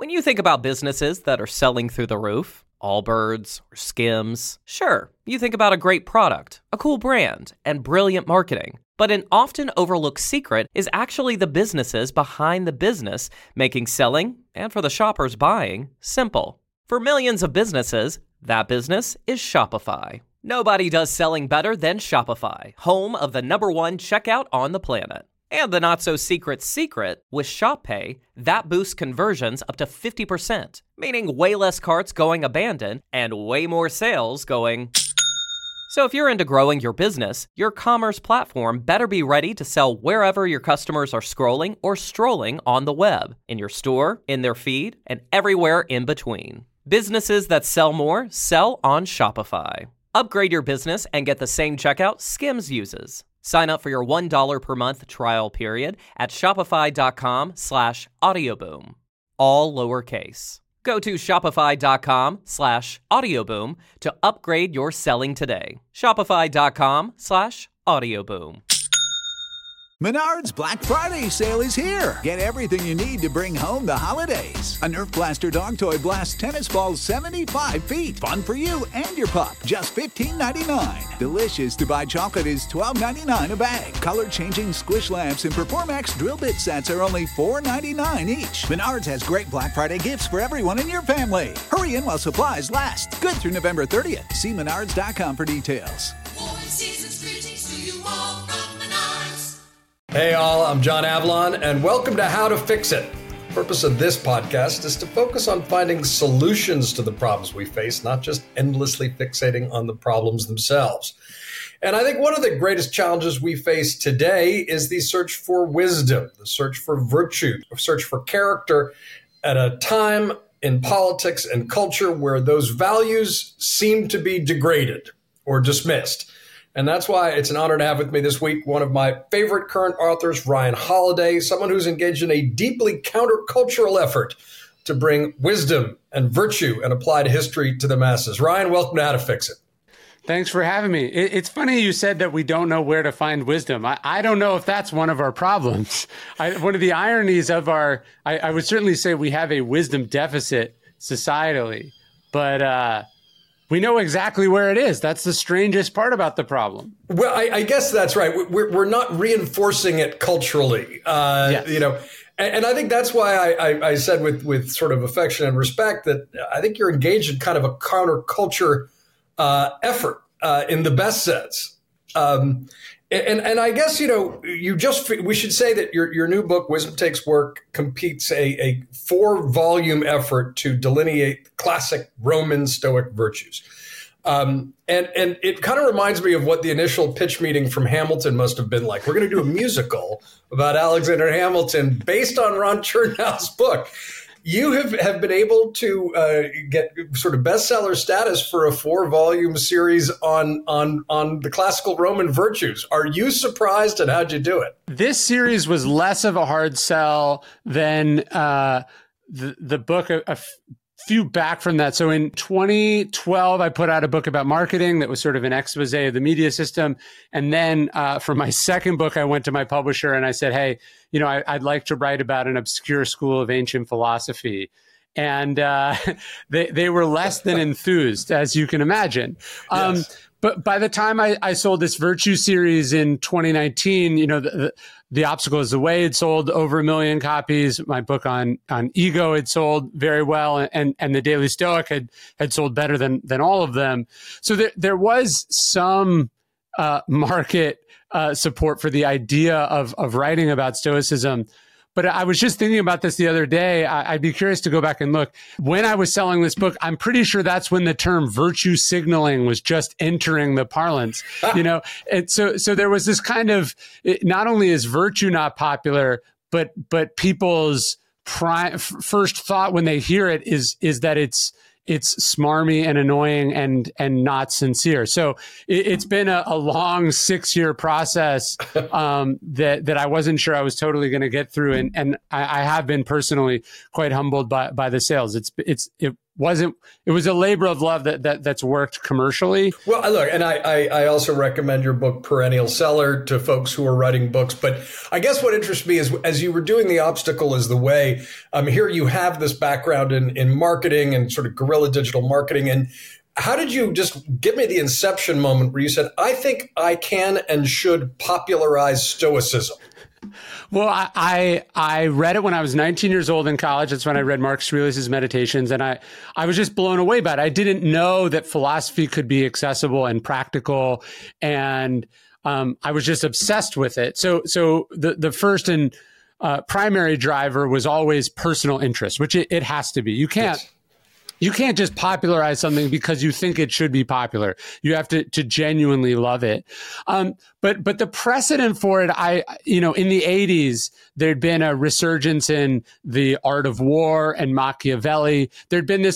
When you think about businesses that are selling through the roof, Allbirds or Skims, sure, you think about a great product, a cool brand, and brilliant marketing. But an often overlooked secret is actually the businesses behind the business, making selling, and for the shoppers buying, simple. For millions of businesses, that business is Shopify. Nobody does selling better than Shopify, home of the #1 checkout on the planet. And the not-so-secret secret, with Shop Pay, that boosts conversions up to 50%, meaning way less carts going abandoned and way more sales going... So if you're into growing your business, your commerce platform better be ready to sell wherever your customers are scrolling or strolling on the web, in your store, in their feed, and everywhere in between. Businesses that sell more sell on Shopify. Upgrade your business and get the same checkout Skims uses. Sign up for your $1 per month trial period at shopify.com/audioboom. All lowercase. Go to shopify.com/audioboom to upgrade your selling today. Shopify.com/audioboom. Menards Black Friday sale is here. Get everything you need to bring home the holidays. A Nerf Blaster dog toy blasts tennis balls 75 feet. Fun for you and your pup. Just $15.99. Delicious to buy chocolate is $12.99 a bag. Color-changing squish lamps and Performax drill bit sets are only $4.99 each. Menards has great Black Friday gifts for everyone in your family. Hurry in while supplies last. Good through November 30th. See menards.com for details. Hey all, I'm John Avlon, and welcome to How to Fix It. The purpose of this podcast is to focus on finding solutions to the problems we face, not just endlessly fixating on the problems themselves. And I think one of the greatest challenges we face today is the search for wisdom, the search for virtue, the search for character at a time in politics and culture where those values seem to be degraded or dismissed. And that's why it's an honor to have with me this week one of my favorite current authors, Ryan Holiday, someone who's engaged in a deeply countercultural effort to bring wisdom and virtue and applied history to the masses. Ryan, welcome to How to Fix It. Thanks for having me. It's funny you said that we don't know where to find wisdom. I don't know if that's one of our problems. One of the ironies of I would certainly say we have a wisdom deficit societally, but we know exactly where it is. That's the strangest part about the problem. Well, I guess that's right. We're not reinforcing it culturally, Yes. And I think that's why I said with sort of affection and respect that I think you're engaged in kind of a counterculture effort in the best sense. And I guess, we should say that your new book, Wisdom Takes Work, competes a 4-volume effort to delineate classic Roman Stoic virtues. And it kind of reminds me of what the initial pitch meeting from Hamilton must have been like. We're going to do a musical about Alexander Hamilton based on Ron Chernow's book. You have been able to get sort of bestseller status for a 4-volume series on the classical Roman virtues. Are you surprised, and how'd you do it? This series was less of a hard sell than the book a few back from that. So in 2012, I put out a book about marketing that was sort of an expose of the media system. And then for my second book, I went to my publisher and I said, hey, I'd like to write about an obscure school of ancient philosophy. And they were less than enthused, as you can imagine. Yes. But by the time I sold this Virtue series in 2019, The Obstacle is the Way had sold over 1 million copies. My book on ego had sold very well, and the Daily Stoic had sold better than all of them. So there was some market support for the idea of writing about Stoicism. But I was just thinking about this the other day. I'd be curious to go back and look. When I was selling this book, I'm pretty sure that's when the term virtue signaling was just entering the parlance, And so there was this kind of, not only is virtue not popular, but people's first thought when they hear it is that it's smarmy and annoying and not sincere. So it's been a long 6-year process that I wasn't sure I was totally going to get through. And I have been personally quite humbled by the sales. it was a labor of love that's worked commercially. Well, look, and I also recommend your book, Perennial Seller, to folks who are writing books. But I guess what interests me is, as you were doing The Obstacle is the Way, here you have this background in marketing and sort of guerrilla digital marketing. And how did you just give me the inception moment where you said, I think I can and should popularize Stoicism? Well, I read it when I was 19 years old in college. That's when I read Marcus Aurelius' Meditations. And I was just blown away by it. I didn't know that philosophy could be accessible and practical. And I was just obsessed with it. So the first and primary driver was always personal interest, which it has to be. You can't. Yes. You can't just popularize something because you think it should be popular. You have to genuinely love it. But the precedent for it, in the 80s, there'd been a resurgence in The Art of War and Machiavelli. There'd been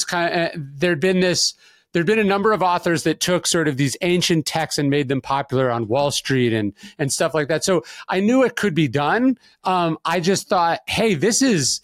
a number of authors that took sort of these ancient texts and made them popular on Wall Street and stuff like that. So I knew it could be done. I just thought, hey, this is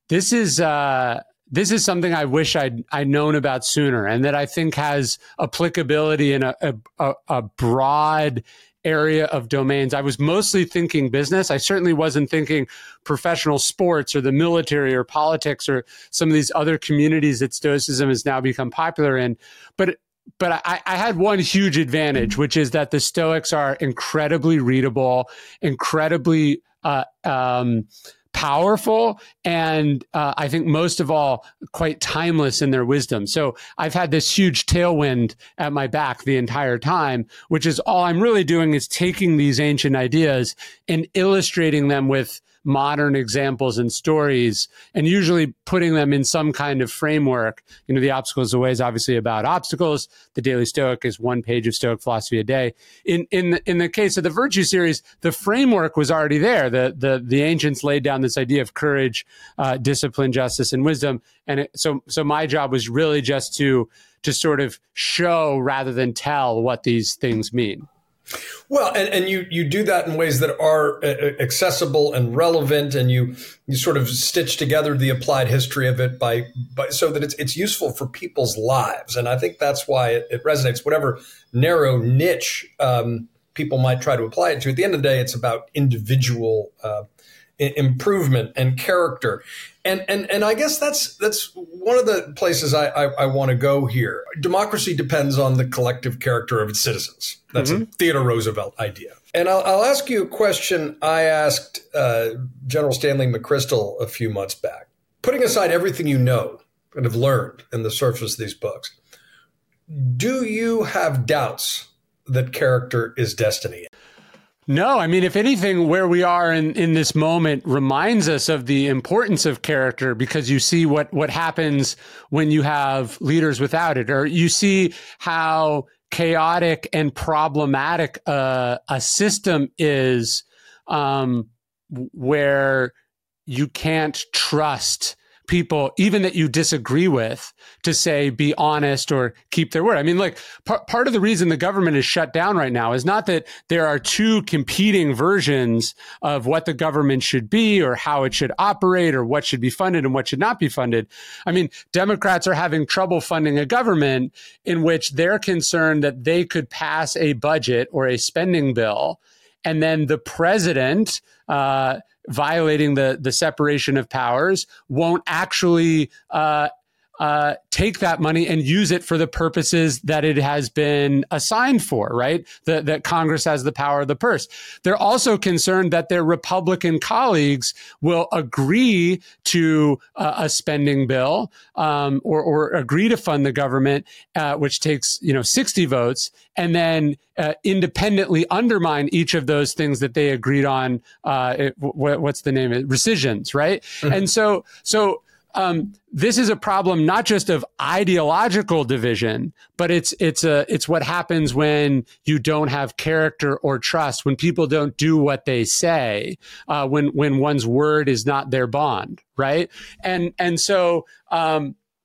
something I wish I'd known about sooner, and that I think has applicability in a broad area of domains. I was mostly thinking business. I certainly wasn't thinking professional sports or the military or politics or some of these other communities that Stoicism has now become popular in. But I had one huge advantage, which is that the Stoics are incredibly readable, incredibly powerful, and I think most of all, quite timeless in their wisdom. So I've had this huge tailwind at my back the entire time, which is all I'm really doing is taking these ancient ideas and illustrating them with modern examples and stories, and usually putting them in some kind of framework. The Obstacle is the Way is obviously about obstacles. The Daily Stoic is one page of Stoic philosophy a day. In the case of the Virtue series, the framework was already there. The ancients laid down this idea of courage, discipline, justice, and wisdom. And so my job was really just to sort of show rather than tell what these things mean. Well, and you do that in ways that are accessible and relevant, and you sort of stitch together the applied history of it by so that it's useful for people's lives. And I think that's why it resonates. Whatever narrow niche people might try to apply it to, at the end of the day, it's about individual improvement and character. And I guess that's one of the places I want to go here. Democracy depends on the collective character of its citizens. That's a Theodore Roosevelt idea. And I'll ask you a question I asked General Stanley McChrystal a few months back. Putting aside everything you know and have learned in the surface of these books, do you have doubts that character is destiny? No, I mean, if anything, where we are in this moment reminds us of the importance of character, because you see what happens when you have leaders without it, or you see how chaotic and problematic a system is, where you can't trust people, even that you disagree with, to say, be honest or keep their word. I mean, like part of the reason the government is shut down right now is not that there are two competing versions of what the government should be or how it should operate or what should be funded and what should not be funded. I mean, Democrats are having trouble funding a government in which they're concerned that they could pass a budget or a spending bill, and then the president, violating the separation of powers, won't actually take that money and use it for the purposes that it has been assigned for, right? That Congress has the power of the purse. They're also concerned that their Republican colleagues will agree to a spending bill, or agree to fund the government, which takes 60 votes, and then independently undermine each of those things that they agreed on. What's the name of it? Rescissions, right? Mm-hmm. And so this is a problem not just of ideological division, but it's what happens when you don't have character or trust, when people don't do what they say, when one's word is not their bond, right? And so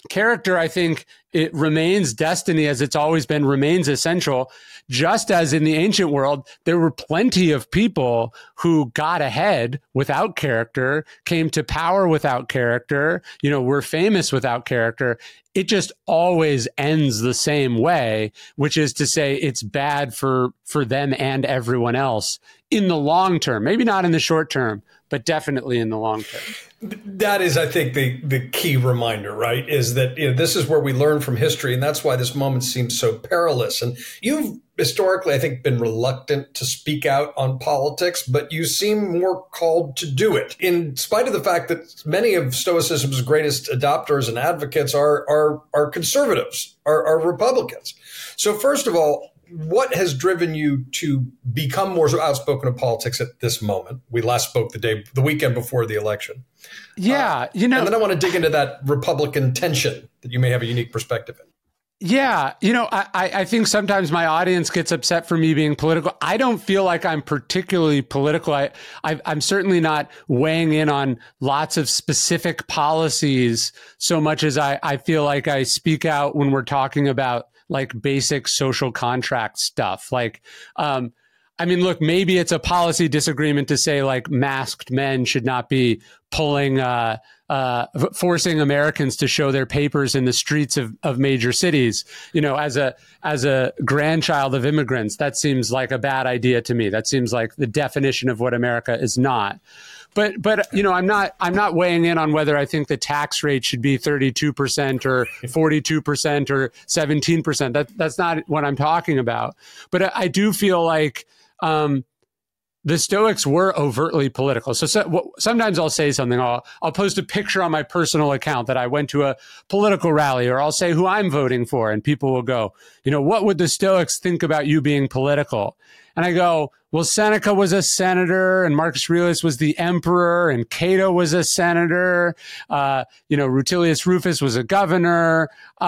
character, I think it remains destiny as it's always been, remains essential. Just as in the ancient world, there were plenty of people who got ahead without character, came to power without character, were famous without character. It just always ends the same way, which is to say it's bad for them and everyone else in the long term. Maybe not in the short term, but definitely in the long term. That is, I think, the key reminder, right? Is that this is where we learn from history, and that's why this moment seems so perilous. And you've historically, I think, been reluctant to speak out on politics, but you seem more called to do it, in spite of the fact that many of Stoicism's greatest adopters and advocates are conservatives, are Republicans. So first of all, what has driven you to become more outspoken in politics at this moment? We last spoke the weekend before the election. Yeah, and then I want to dig into that Republican tension that you may have a unique perspective in. Yeah, I think sometimes my audience gets upset for me being political. I don't feel like I'm particularly political. I'm certainly not weighing in on lots of specific policies so much as I feel like I speak out when we're talking about like basic social contract stuff. Like, look, maybe it's a policy disagreement to say like masked men should not be forcing Americans to show their papers in the streets of major cities. As a grandchild of immigrants, that seems like a bad idea to me. That seems like the definition of what America is not. But I'm not weighing in on whether I think the tax rate should be 32% or 42% or 17%. That's not what I'm talking about. But I do feel like the Stoics were overtly political. So sometimes I'll say something. I'll post a picture on my personal account that I went to a political rally, or I'll say who I'm voting for, and people will go, what would the Stoics think about you being political? And I go, well, Seneca was a senator, and Marcus Aurelius was the emperor, and Cato was a senator. Rutilius Rufus was a governor.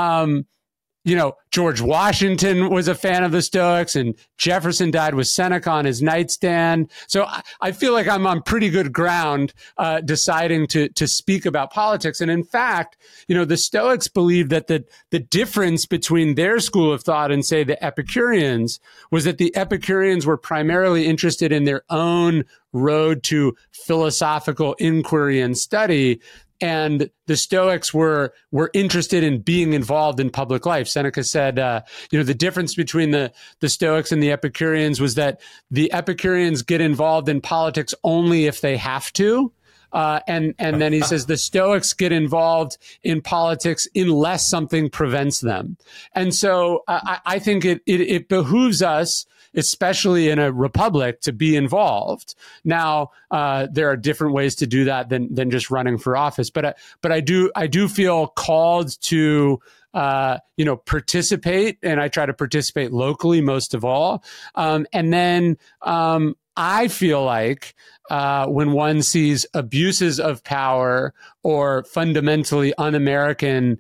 George Washington was a fan of the Stoics, and Jefferson died with Seneca on his nightstand. So I feel like I'm on pretty good ground deciding to speak about politics. And in fact, the Stoics believed that the difference between their school of thought and, say, the Epicureans was that the Epicureans were primarily interested in their own road to philosophical inquiry and study, and the Stoics were interested in being involved in public life. Seneca said, the difference between the Stoics and the Epicureans was that the Epicureans get involved in politics only if they have to. And then he says the Stoics get involved in politics unless something prevents them. And so I think it behooves us, especially in a republic, to be involved. Now, there are different ways to do that than just running for office. But I do feel called to participate, and I try to participate locally most of all. And then I feel like when one sees abuses of power or fundamentally un-American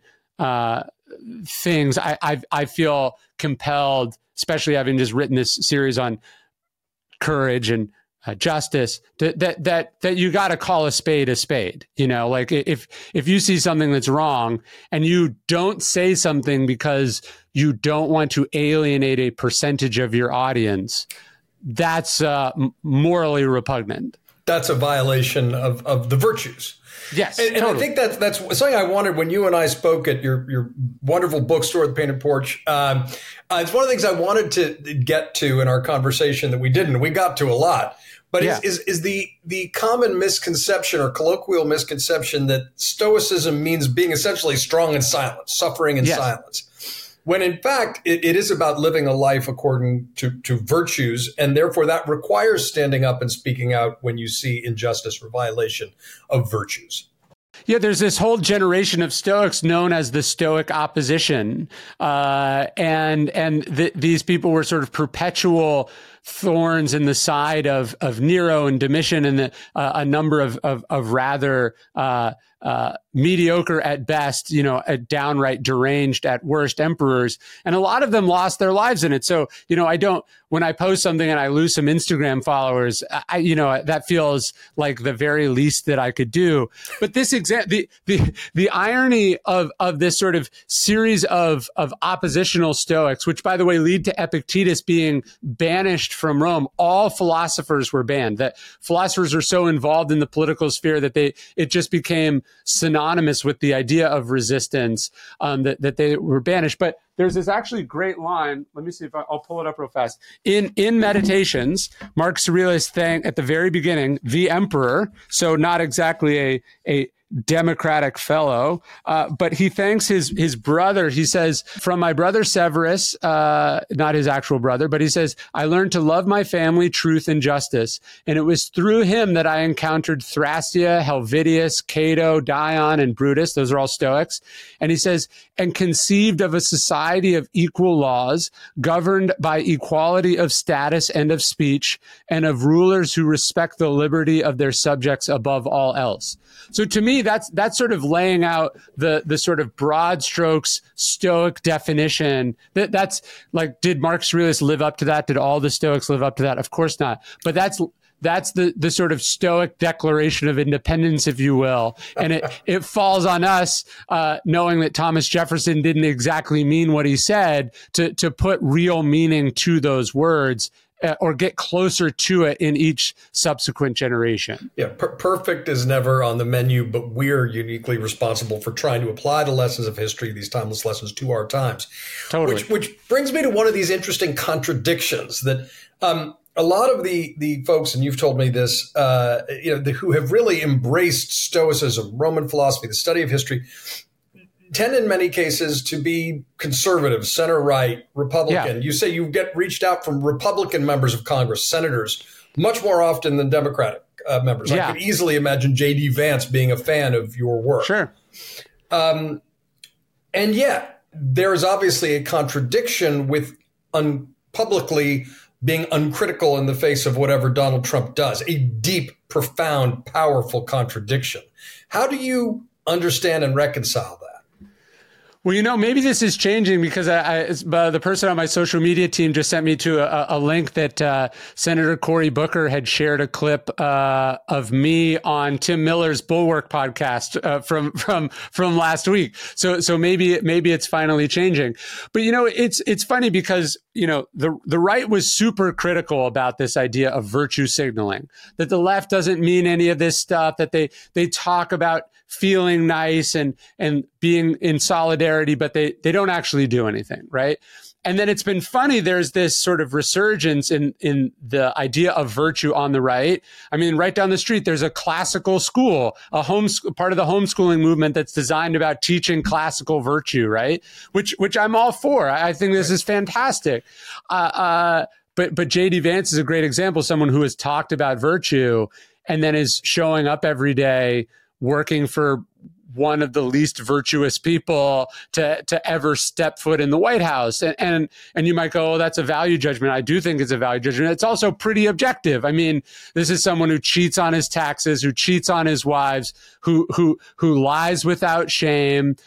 things, I feel compelled, especially having just written this series on courage and justice, that you got to call a spade a spade. Like if you see something that's wrong and you don't say something because you don't want to alienate a percentage of your audience, that's morally repugnant. That's a violation of the virtues. Yes, and totally. I think that's something I wanted when you and I spoke at your wonderful bookstore, The Painted Porch. It's one of the things I wanted to get to in our conversation that we didn't. We got to a lot. But is the common misconception or colloquial misconception that Stoicism means being essentially strong in silence, suffering in silence, when in fact it is about living a life according to virtues, and therefore that requires standing up and speaking out when you see injustice or violation of virtues. Yeah, there's this whole generation of Stoics known as the Stoic opposition, and these people were sort of perpetual thorns in the side of Nero and Domitian and a number of rather mediocre at best, downright deranged at worst emperors. And a lot of them lost their lives in it. So, when I post something and I lose some Instagram followers, that feels like the very least that I could do. But this the irony of this sort of series of oppositional Stoics, which by the way lead to Epictetus being banished from Rome. All philosophers were banned. That philosophers are so involved in the political sphere that it just became synonymous with the idea of resistance, that they were banished. But there's this actually great line. Let me see if I'll pull it up real fast. In Meditations, Marcus Aurelius at the very beginning, the emperor, so not exactly a democratic fellow, but he thanks his brother. He says, from my brother Severus, not his actual brother, but he says, I learned to love my family, truth, and justice. And it was through him that I encountered Thrasea, Helvidius, Cato, Dion, and Brutus. Those are all Stoics. And he says, and conceived of a society of equal laws, governed by equality of status and of speech, and of rulers who respect the liberty of their subjects above all else. So to me, that's sort of laying out the sort of broad strokes Stoic definition. That's like, did Marcus Aurelius live up to that? Did all the Stoics live up to that? Of course not. But that's the sort of Stoic Declaration of Independence, if you will. And it falls on us, knowing that Thomas Jefferson didn't exactly mean what he said, to put real meaning to those words, or get closer to it in each subsequent generation. Yeah, perfect is never on the menu, but we're uniquely responsible for trying to apply the lessons of history, these timeless lessons, to our times. Totally. Which brings me to one of these interesting contradictions that a lot of the folks, and you've told me this, who have really embraced Stoicism, Roman philosophy, the study of history, tend in many cases to be conservative, center-right, Republican. Yeah. You say you get reached out from Republican members of Congress, senators, much more often than Democratic members. Yeah. I could easily imagine J.D. Vance being a fan of your work. Sure. And yet, there is obviously a contradiction with publicly being uncritical in the face of whatever Donald Trump does. A deep, profound, powerful contradiction. How do you understand and reconcile that? Well, maybe this is changing because the person on my social media team just sent me to a link that Senator Cory Booker had shared a clip of me on Tim Miller's Bulwark podcast from last week. So maybe it's finally changing. But it's funny because the right was super critical about this idea of virtue signaling, that the left doesn't mean any of this stuff, that they talk about feeling nice and being in solidarity, but they don't actually do anything, right? And then it's been funny, there's this sort of resurgence in the idea of virtue on the right. I mean, right down the street, there's a classical school, part of the homeschooling movement that's designed about teaching classical virtue, right? Which I'm all for. I think this is fantastic. But J.D. Vance is a great example, someone who has talked about virtue and then is showing up every day working for one of the least virtuous people to ever step foot in the White House. And you might go, oh, that's a value judgment. I do think it's a value judgment. It's also pretty objective. I mean, this is someone who cheats on his taxes, who cheats on his wives, who lies without shame,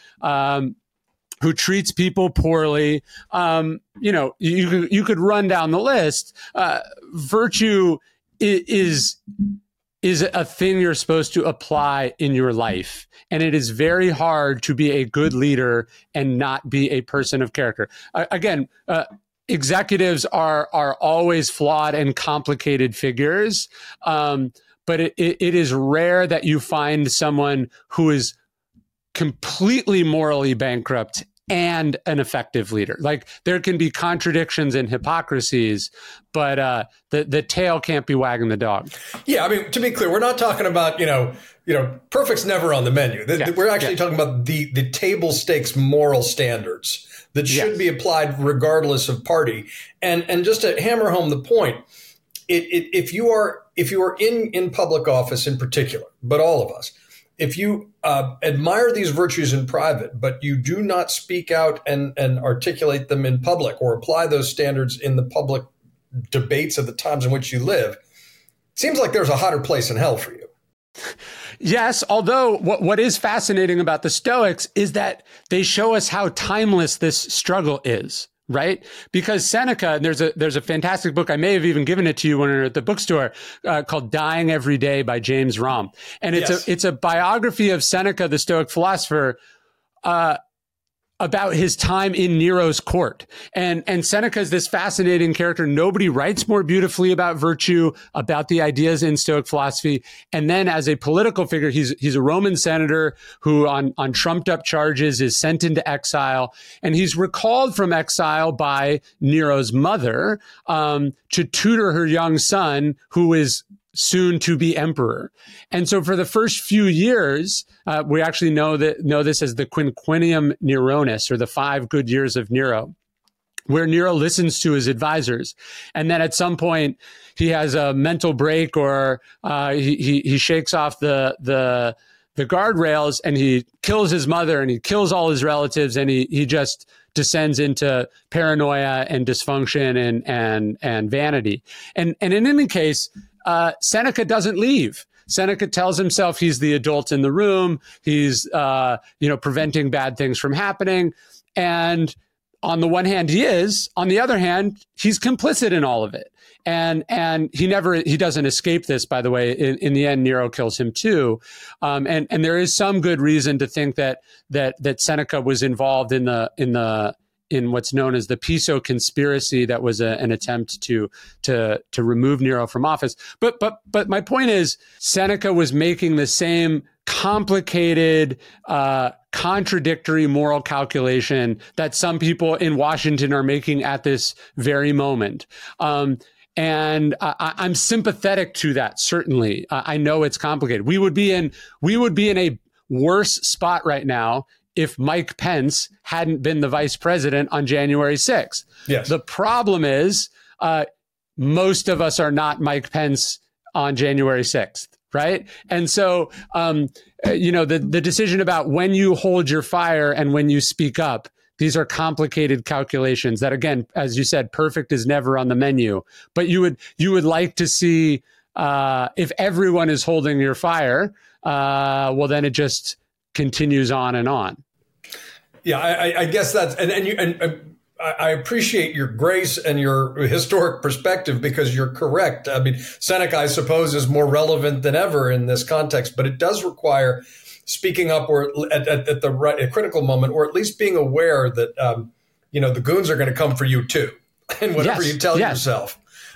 who treats people poorly. You could run down the list. Virtue is a thing you're supposed to apply in your life. And it is very hard to be a good leader and not be a person of character. Executives are always flawed and complicated figures. But it is rare that you find someone who is completely morally bankrupt and an effective leader. Like, there can be contradictions and hypocrisies, but the tail can't be wagging the dog. Yeah, I mean, to be clear, we're not talking about, perfect's never on the menu. We're actually talking about the table stakes moral standards that should be applied regardless of party. And just to hammer home the point, if you are in public office in particular, but all of us, if you admire these virtues in private, but you do not speak out and articulate them in public or apply those standards in the public debates of the times in which you live, it seems like there's a hotter place in hell for you. Yes, although what is fascinating about the Stoics is that they show us how timeless this struggle is, right? Because Seneca, and there's a fantastic book, I may have even given it to you when we were at the bookstore, called Dying Every Day by James Romm. And it's a biography of Seneca, the Stoic philosopher, about his time in Nero's court. And Seneca is this fascinating character. Nobody writes more beautifully about virtue, about the ideas in Stoic philosophy. And then as a political figure, he's a Roman senator who on trumped up charges is sent into exile. And he's recalled from exile by Nero's mother, to tutor her young son, who is soon to be emperor. And so for the first few years, we actually know this as the Quinquennium Neronis, or the 5 good years of Nero, where Nero listens to his advisors. And then at some point he has a mental break, or he shakes off the guardrails, and he kills his mother and he kills all his relatives, and he just descends into paranoia and dysfunction and vanity. And in any case, Seneca doesn't leave. Seneca tells himself he's the adult in the room. He's, preventing bad things from happening. And on the one hand, he is. On the other hand, he's complicit in all of it. And he doesn't escape this, by the way. In the end, Nero kills him too. And there is some good reason to think that Seneca was involved in what's known as the Piso conspiracy, that was an attempt to remove Nero from office. But my point is, Seneca was making the same complicated, contradictory moral calculation that some people in Washington are making at this very moment. And I'm sympathetic to that. Certainly, I know it's complicated. We would be in a worse spot right now if Mike Pence hadn't been the vice president on January 6th. Yes. The problem is, most of us are not Mike Pence on January 6th, right? And so, the decision about when you hold your fire and when you speak up, these are complicated calculations that, again, as you said, perfect is never on the menu. But you would like to see, if everyone is holding your fire, well, then it just continues on and on. Yeah, I guess that's I appreciate your grace and your historic perspective, because you're correct. I mean, Seneca, I suppose, is more relevant than ever in this context, but it does require speaking up, or at the right, critical moment, or at least being aware that the goons are going to come for you too, and whatever you tell yourself,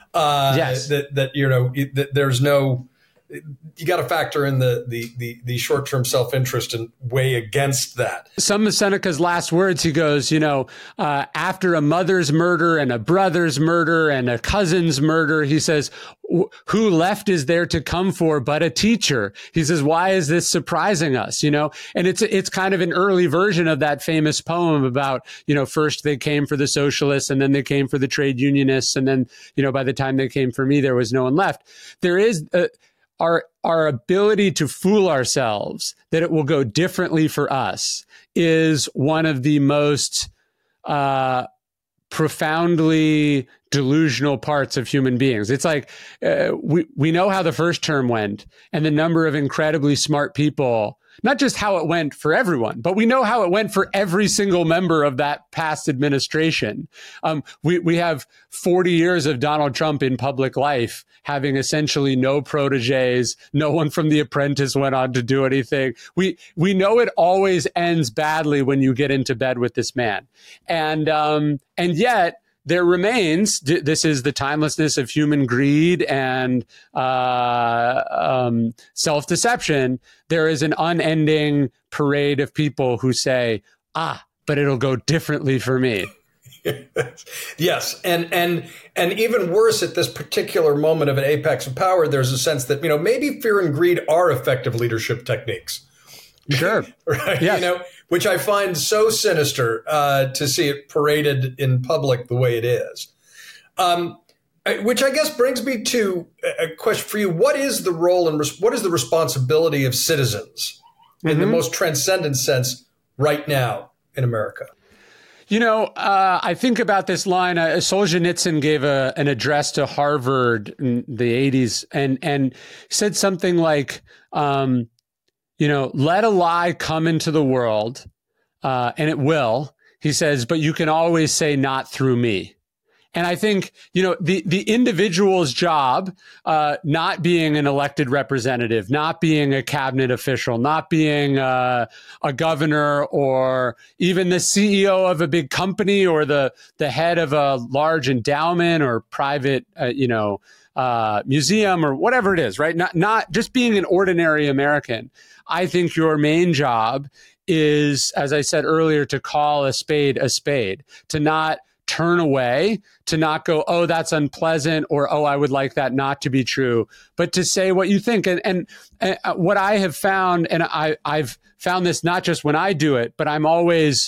that there's no. You got to factor in the short-term self-interest and weigh against that. Some of Seneca's last words, he goes, after a mother's murder and a brother's murder and a cousin's murder, he says, who left is there to come for but a teacher? He says, why is this surprising us? And it's kind of an early version of that famous poem about, first they came for the socialists, and then they came for the trade unionists. And then, by the time they came for me, there was no one left. There is our ability to fool ourselves that it will go differently for us is one of the most profoundly delusional parts of human beings. It's like we know how the first term went, and the number of incredibly smart people, not just how it went for everyone, but we know how it went for every single member of that past administration. We have 40 years of Donald Trump in public life, having essentially no proteges. No one from The Apprentice went on to do anything. We know it always ends badly when you get into bed with this man. And yet there remains, this is the timelessness of human greed and self-deception. There is an unending parade of people who say, but it'll go differently for me. Yes. And even worse, at this particular moment of an apex of power, there's a sense that, maybe fear and greed are effective leadership techniques. Sure. Right. Yes. Which I find so sinister to see it paraded in public the way it is. Which I guess brings me to a question for you. What is the role and what is the responsibility of citizens in the most transcendent sense right now in America? I think about this line. Solzhenitsyn gave an address to Harvard in the 80s and said something like, let a lie come into the world, and it will. He says, but you can always say not through me. And I think, the individual's job, not being an elected representative, not being a cabinet official, not being a governor or even the CEO of a big company or the head of a large endowment or private, museum or whatever it is, right? Not just being an ordinary American. I think your main job is, as I said earlier, to call a spade, to not turn away, to not go, oh, that's unpleasant, or, oh, I would like that not to be true, but to say what you think. And what I have found, and I've found this not just when I do it, but I'm always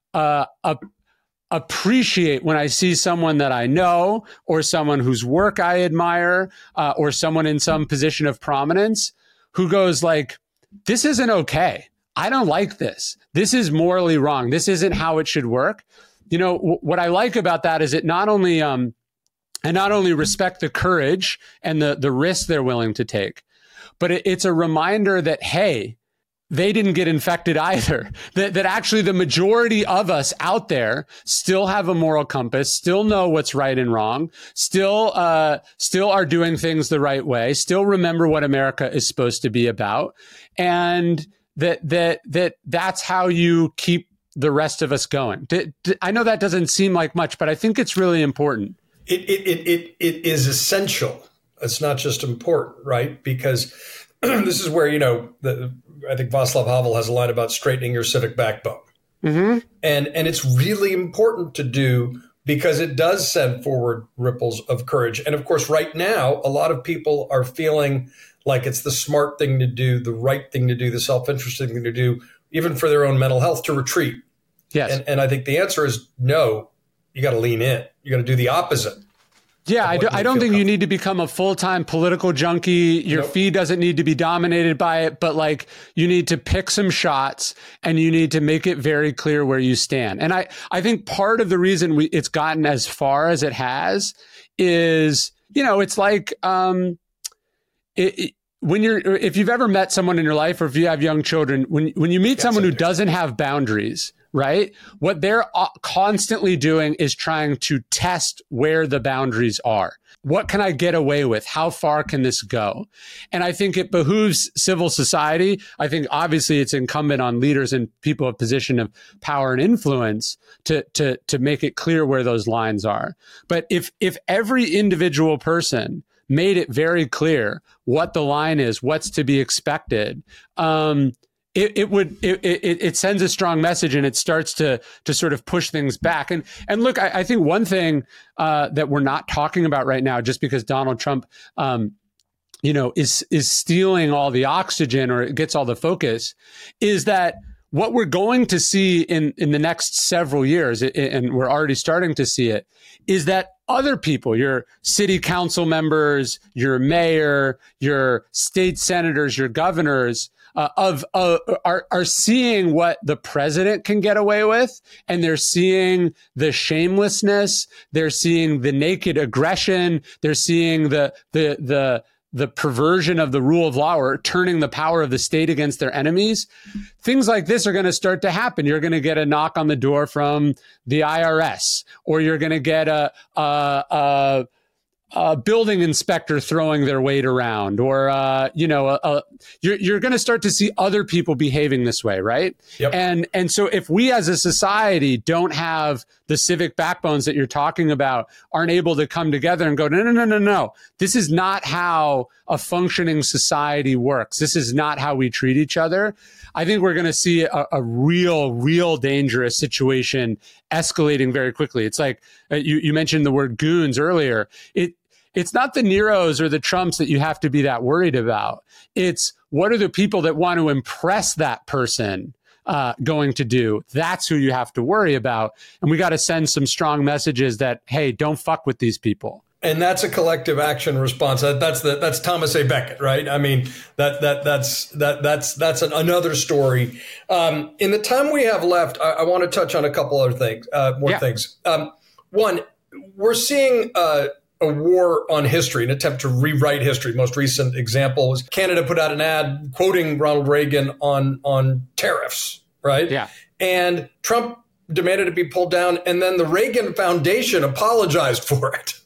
appreciate when I see someone that I know or someone whose work I admire or someone in some position of prominence who goes like, this isn't okay. I don't like this. This is morally wrong. This isn't how it should work. What I like about that is it not only respect the courage and the risk they're willing to take, but it's a reminder that, hey, they didn't get infected either. That actually the majority of us out there still have a moral compass, still know what's right and wrong, still are doing things the right way, still remember what America is supposed to be about, and that's how you keep the rest of us going. I know that doesn't seem like much, but I think it's really important. It is essential. It's not just important, right? Because this is where, I think Václav Havel has a line about straightening your civic backbone. Mm-hmm. And it's really important to do because it does send forward ripples of courage. And of course, right now, a lot of people are feeling like it's the smart thing to do, the right thing to do, the self-interested thing to do, even for their own mental health, to retreat. Yes. And I think the answer is no, you got to lean in. You got to do the opposite. Yeah, I don't think you need to become a full-time political junkie. Your feed doesn't need to be dominated by it, but like you need to pick some shots and you need to make it very clear where you stand. And I think part of the reason it's gotten as far as it has is, it's like if you've ever met someone in your life or if you have young children, when you meet someone who doesn't have boundaries, right? What they're constantly doing is trying to test where the boundaries are. What can I get away with? How far can this go? And I think it behooves civil society. I think obviously it's incumbent on leaders and people of position of power and influence to make it clear where those lines are. But if every individual person made it very clear what the line is, what's to be expected, it sends a strong message and it starts to sort of push things back. And look, I think one thing that we're not talking about right now, just because Donald Trump, is stealing all the oxygen or it gets all the focus, is that what we're going to see in the next several years, and we're already starting to see it, is that other people, your city council members, your mayor, your state senators, your governors, are seeing what the president can get away with, and they're seeing the shamelessness, they're seeing the naked aggression, they're seeing the perversion of the rule of law or turning the power of the state against their enemies. Things like this are going to start to happen. You're going to get a knock on the door from the IRS, or you're going to get a building inspector throwing their weight around, or you're going to start to see other people behaving this way, right? Yep. And so if we as a society don't have the civic backbones that you're talking about, aren't able to come together and go, no, this is not how a functioning society works. This is not how we treat each other. I think we're going to see a real dangerous situation escalating very quickly. It's like you mentioned the word goons earlier. It's not the Neros or the Trumps that you have to be that worried about. It's what are the people that want to impress that person going to do? That's who you have to worry about. And we got to send some strong messages that, hey, don't fuck with these people. And that's a collective action response. That's Thomas A. Becket, right? I mean, that's another story. In the time we have left, I want to touch on a couple other things, more things. One, we're seeing a war on history, an attempt to rewrite history. Most recent example was Canada put out an ad quoting Ronald Reagan on tariffs, right? Yeah. And Trump demanded it be pulled down, and then the Reagan Foundation apologized for it.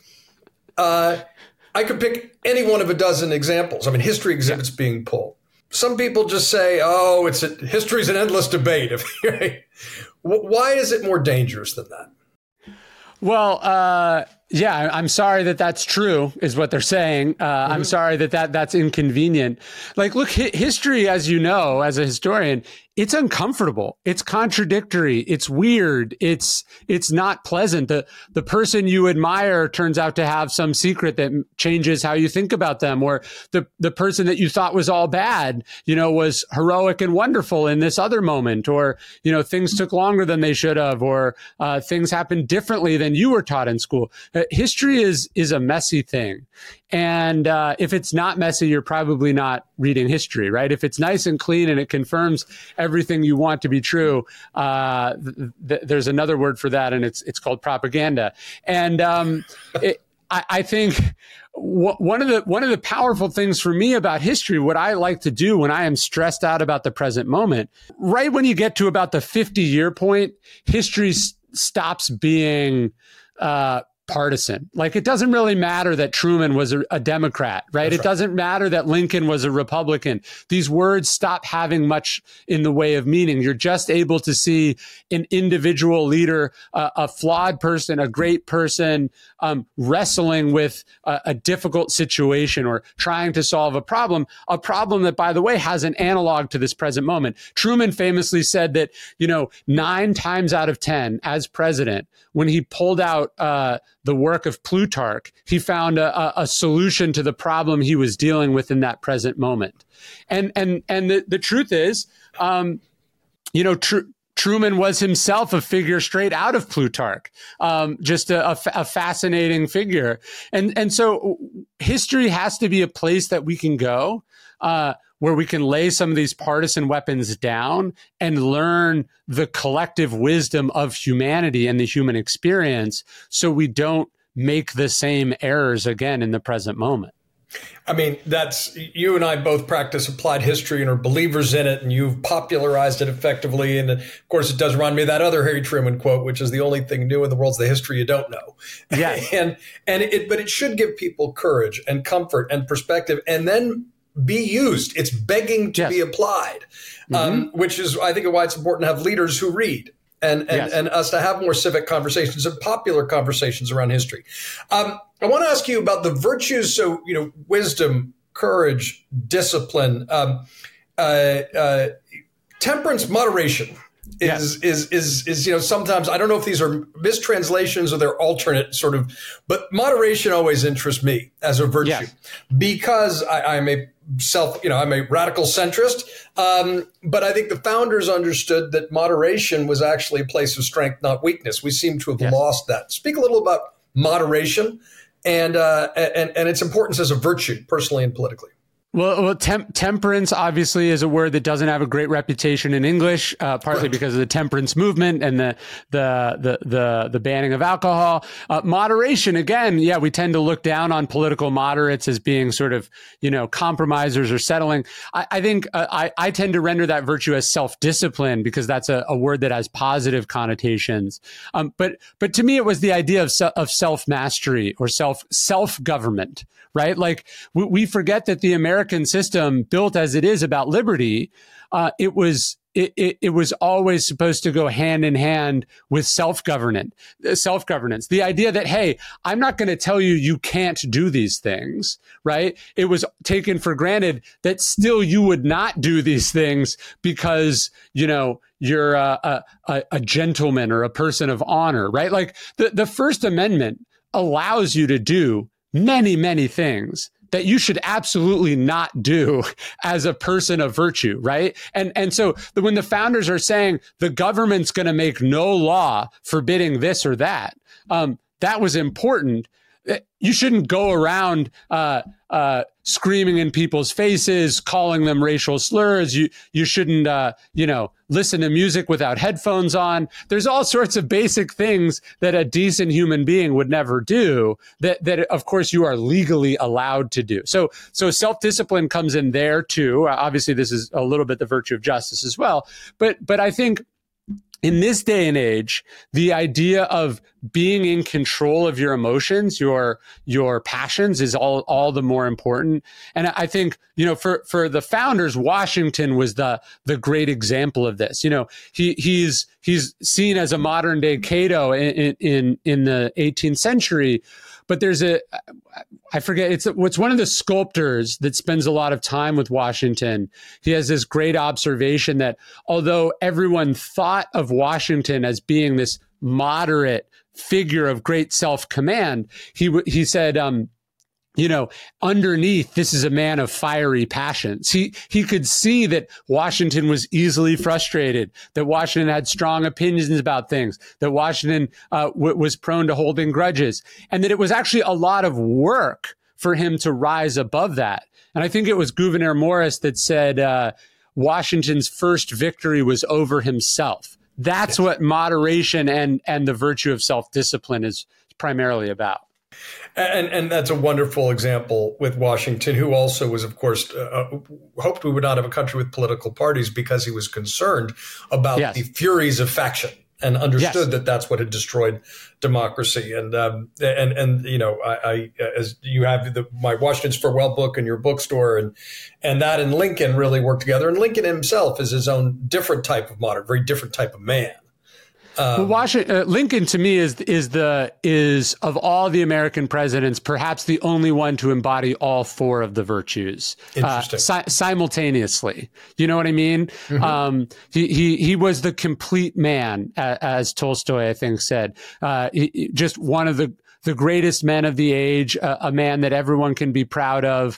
I could pick any one of a dozen examples. I mean, history exhibits being pulled. Some people just say, "Oh, history's an endless debate." Why is it more dangerous than that? Well, I'm sorry that that's true, is what they're saying. I'm sorry that's inconvenient. Like, look, history, as you know, as a historian, it's uncomfortable. It's contradictory. It's weird. It's not pleasant. The person you admire turns out to have some secret that changes how you think about them, or the person that you thought was all bad, was heroic and wonderful in this other moment, or, things took longer than they should have, or things happened differently than you were taught in school. History is a messy thing. And if it's not messy, you're probably not reading history, right? If it's nice and clean and it confirms everything you want to be true, there's another word for that, and it's called propaganda. And I think one of the powerful things for me about history, what I like to do when I am stressed out about the present moment, right when you get to about the 50-year point, history stops being partisan. Like, it doesn't really matter that Truman was a Democrat, right? It doesn't matter that Lincoln was a Republican. These words stop having much in the way of meaning. You're just able to see an individual leader, a flawed person, a great person, wrestling with a difficult situation or trying to solve a problem that, by the way, has an analog to this present moment. Truman famously said that, 9 times out of 10 as president, when he pulled out the work of Plutarch, he found a solution to the problem he was dealing with in that present moment. And the truth is, Truman was himself a figure straight out of Plutarch, just a fascinating figure. And so history has to be a place that we can go, where we can lay some of these partisan weapons down and learn the collective wisdom of humanity and the human experience, so we don't make the same errors again in the present moment. I mean, you and I both practice applied history and are believers in it, and you've popularized it effectively. And of course, it does remind me of that other Harry Truman quote, which is, "The only thing new in the world is the history you don't know." Yeah. But it should give people courage and comfort and perspective, and then be used. It's begging to be applied, which is, I think, why it's important to have leaders who read and us to have more civic conversations and popular conversations around history. I want to ask you about the virtues. So, wisdom, courage, discipline, temperance, moderation is sometimes, I don't know if these are mistranslations or they're alternate sort of, but moderation always interests me as a virtue because I'm a radical centrist. But I think the founders understood that moderation was actually a place of strength, not weakness. We seem to have lost that. Speak a little about moderation and its importance as a virtue, personally and politically. Well, temperance obviously is a word that doesn't have a great reputation in English, partly because of the temperance movement and the banning of alcohol. Moderation, again, we tend to look down on political moderates as being sort of, compromisers or settling. I think I tend to render that virtue as self-discipline, because that's a word that has positive connotations. But to me, it was the idea of self-mastery or self-government. Right? Like, we forget that the American system, built as it is about liberty, it was always supposed to go hand in hand with self-governance. The idea that, hey, I'm not going to tell you can't do these things, right? It was taken for granted that still you would not do these things because, you're a gentleman or a person of honor, right? Like, the First Amendment allows you to do many, many things that you should absolutely not do as a person of virtue, right? And so when the founders are saying the government's going to make no law forbidding this or that, that was important. you shouldn't go around screaming in people's faces, calling them racial slurs. You shouldn't listen to music without headphones on. There's all sorts of basic things that a decent human being would never do that of course you are legally allowed to do. So self-discipline comes in there too. Obviously this is a little bit the virtue of justice as well. But I think in this day and age, the idea of being in control of your emotions, your passions is all the more important. And I think, for the founders, Washington was the great example of this. He's seen as a modern day Cato in the 18th century, but there's I forget, it's one of the sculptors that spends a lot of time with Washington. He has this great observation that although everyone thought of Washington as being this moderate figure of great self-command, he said, underneath, this is a man of fiery passions. He could see that Washington was easily frustrated, that Washington had strong opinions about things, that Washington was prone to holding grudges, and that it was actually a lot of work for him to rise above that. And I think it was Gouverneur Morris that said Washington's first victory was over himself. That's what moderation and the virtue of self-discipline is primarily about. And that's a wonderful example with Washington, who also was, of course, hoped we would not have a country with political parties because he was concerned about the furies of faction and understood that that's what had destroyed democracy. And I as you have my Washington's Farewell book in your bookstore, and that and Lincoln really work together. And Lincoln himself is his own different type of modern, very different type of man. Lincoln to me is of all the American presidents, perhaps the only one to embody all four of the virtues simultaneously. You know what I mean? Mm-hmm. He was the complete man, as Tolstoy, I think, said. Just one of the greatest men of the age, a man that everyone can be proud of.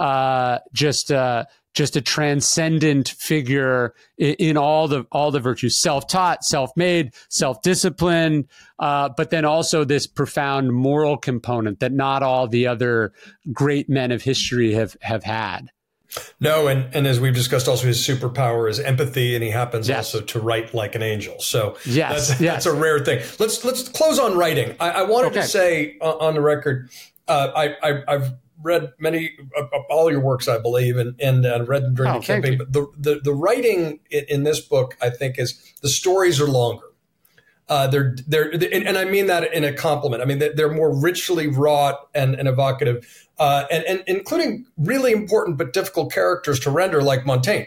Just a transcendent figure in all the virtues, self-taught, self-made, self-disciplined, but then also this profound moral component that not all the other great men of history have had. No, and as we've discussed, also his superpower is empathy, and he happens also to write like an angel. So that's a rare thing. Let's close on writing. I wanted to say on the record, I've read many all your works, I believe, and read them during the campaign. But the writing in this book, I think, is the stories are longer. They're and I mean that in a compliment. I mean they're more richly wrought and evocative, and including really important but difficult characters to render, like Montaigne.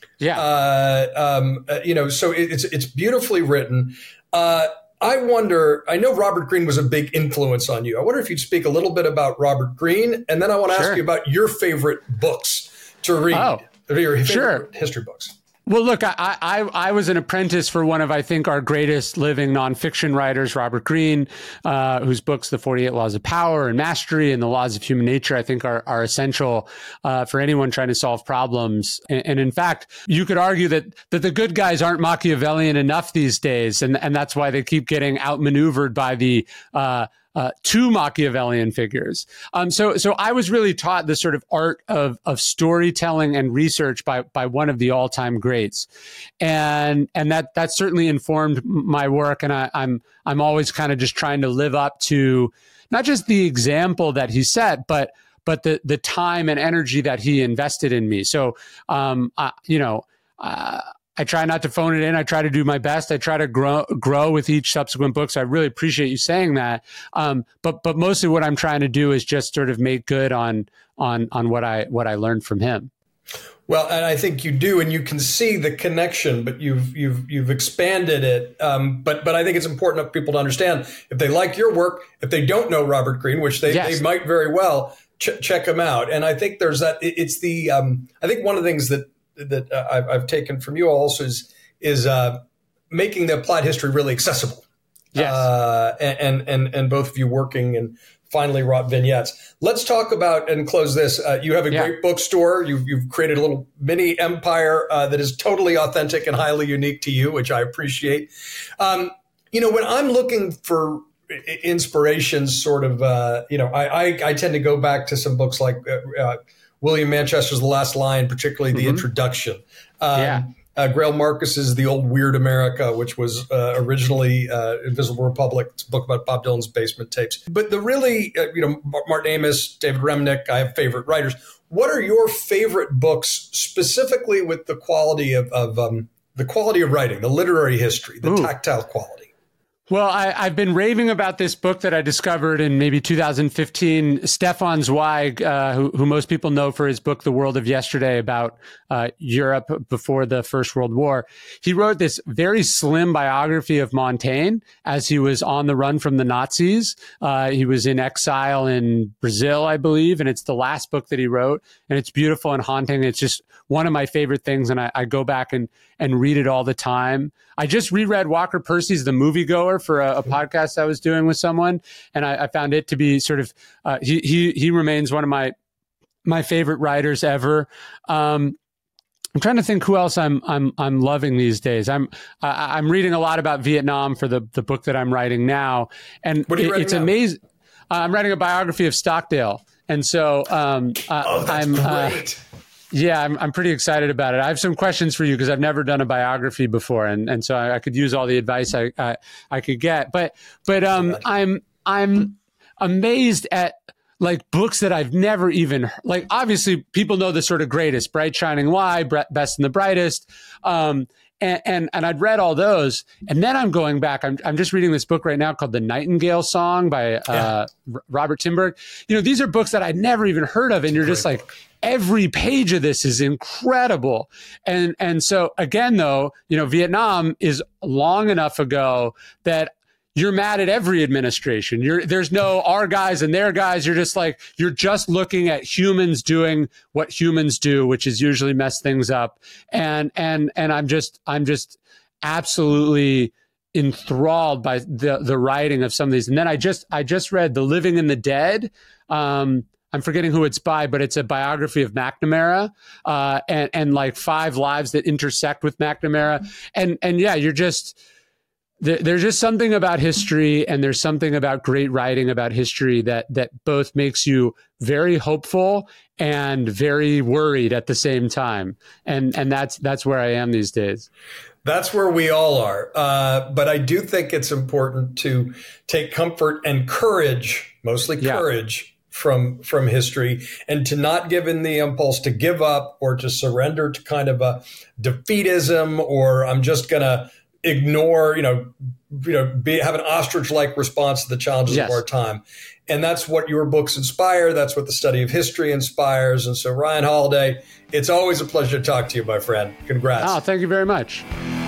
So it's beautifully written. I wonder, I know Robert Greene was a big influence on you. I wonder if you'd speak a little bit about Robert Greene, and then I want to ask you about your favorite books to read, your favorite history books. Well, look, I was an apprentice for one of, I think, our greatest living nonfiction writers, Robert Greene, whose books, The 48 Laws of Power and Mastery and The Laws of Human Nature, I think are essential for anyone trying to solve problems. And in fact, you could argue that the good guys aren't Machiavellian enough these days, and that's why they keep getting outmaneuvered by the two Machiavellian figures. So I was really taught the sort of art of storytelling and research by one of the all-time greats. And that certainly informed my work. And I'm always kind of just trying to live up to not just the example that he set, but the time and energy that he invested in me. So, I try not to phone it in. I try to do my best. I try to grow with each subsequent book. So I really appreciate you saying that. But mostly what I'm trying to do is just sort of make good on what I learned from him. Well, and I think you do, and you can see the connection, but you've expanded it. But I think it's important for people to understand, if they like your work, if they don't know Robert Greene, which they might very well, check him out. And I think there's that. It's the I think one of the things that I've taken from you also is making the applied history really accessible. Yes. And both of you working and finally wrought vignettes. Let's talk about and close this. You have a great bookstore. You've created a little mini empire that is totally authentic and highly unique to you, which I appreciate. When I'm looking for inspirations sort of, I tend to go back to some books like William Manchester's The Last Line, particularly the introduction. Grail Marcus's The Old Weird America, which was originally Invisible Republic. It's a book about Bob Dylan's basement tapes. But the really, Martin Amis, David Remnick, I have favorite writers. What are your favorite books specifically with the quality of writing, the literary history, the tactile quality? Well, I've been raving about this book that I discovered in maybe 2015. Stefan Zweig, who most people know for his book, The World of Yesterday, about Europe before the First World War. He wrote this very slim biography of Montaigne as he was on the run from the Nazis. He was in exile in Brazil, I believe, and it's the last book that he wrote. And it's beautiful and haunting. It's just one of my favorite things, and I go back and read it all the time. I just reread Walker Percy's The Moviegoer for a podcast I was doing with someone, and I found it to be sort of he remains one of my favorite writers ever. I'm trying to think who else I'm loving these days. I'm reading a lot about Vietnam for the book that I'm writing now, and it's amazing. I'm writing a biography of Stockdale, and so that's great. Yeah, I'm pretty excited about it. I have some questions for you because I've never done a biography before, and so I could use all the advice I could get. But I'm amazed at like books that I've never even like. Obviously, people know the sort of greatest, Bright Shining Why, Best and the Brightest. And I'd read all those, and then I'm going back. I'm just reading this book right now called The Nightingale Song by Robert Timberg. These are books that I'd never even heard of, and you're just like, every page of this is incredible. And so again, though, Vietnam is long enough ago that you're mad at every administration. There's no our guys and their guys. You're just looking at humans doing what humans do, which is usually mess things up. And I'm just absolutely enthralled by the writing of some of these. And then I just read The Living and the Dead. I'm forgetting who it's by, but it's a biography of McNamara, and like 5 lives that intersect with McNamara. And yeah, there's just something about history, and there's something about great writing about history that both makes you very hopeful and very worried at the same time. And that's where I am these days. That's where we all are. But I do think it's important to take comfort and courage, mostly courage, from history, and to not give in the impulse to give up or to surrender to kind of a defeatism, or I'm just going to ignore, have an ostrich-like response to the challenges of our time. And that's what your books inspire. That's what the study of history inspires. And so, Ryan Holiday, it's always a pleasure to talk to you, my friend. Congrats. Oh, thank you very much.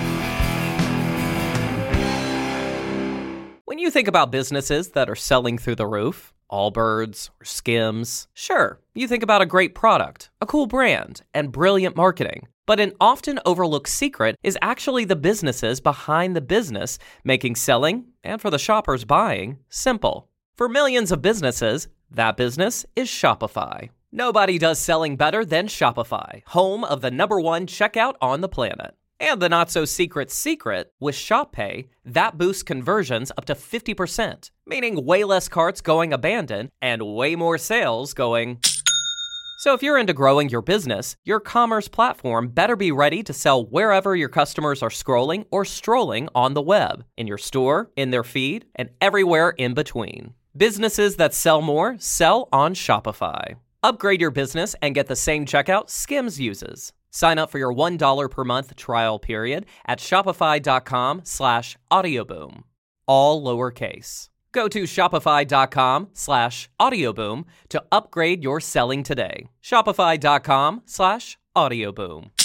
When you think about businesses that are selling through the roof, Allbirds or Skims, sure, you think about a great product, a cool brand, and brilliant marketing. But an often overlooked secret is actually the businesses behind the business, making selling, and for the shoppers buying, simple. For millions of businesses, that business is Shopify. Nobody does selling better than Shopify, home of the #1 checkout on the planet. And the not-so-secret secret, with ShopPay, that boosts conversions up to 50%, meaning way less carts going abandoned and way more sales going. So if you're into growing your business, your commerce platform better be ready to sell wherever your customers are scrolling or strolling on the web, in your store, in their feed, and everywhere in between. Businesses that sell more sell on Shopify. Upgrade your business and get the same checkout Skims uses. Sign up for your $1 per month trial period at shopify.com/audioboom. All lowercase. Go to shopify.com/audioboom to upgrade your selling today. Shopify.com/audioboom.